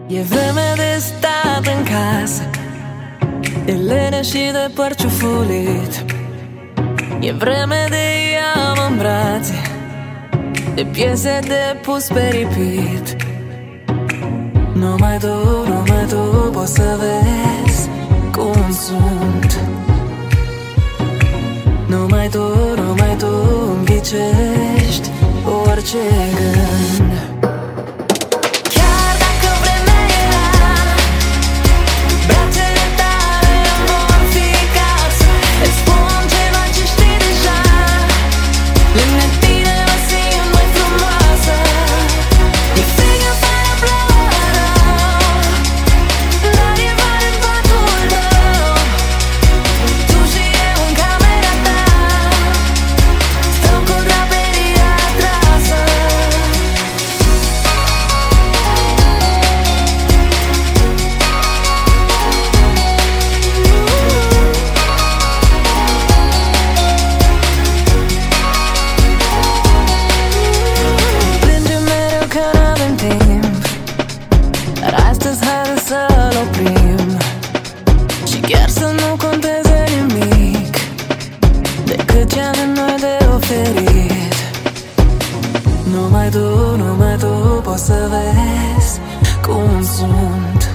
E vreme de stat în casă, de lene și de păr ciufulit. E vreme de ia-mă în brațe, de piese de pus pe repeat. Numai tu poți să vezi cum sunt. Numai tu îmi ghicești orice gând. Să-l oprim și chiar să nu conteze nimic decât ce avem noi de oferit. Numai tu poți să vezi cum sunt.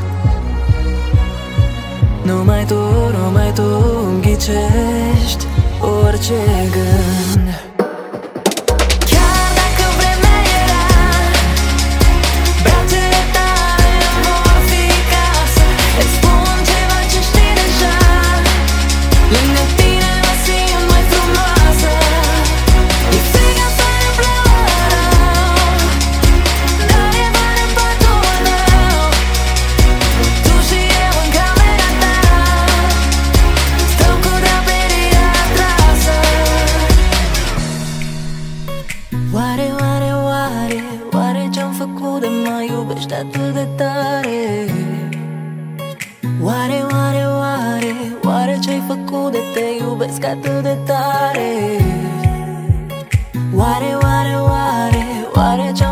Numai tu îmi ghicești orice gând. Oare ce-am făcut de mă iubești atât de tare? Oare ce-ai făcut de te iubesc atât de tare? Oare ce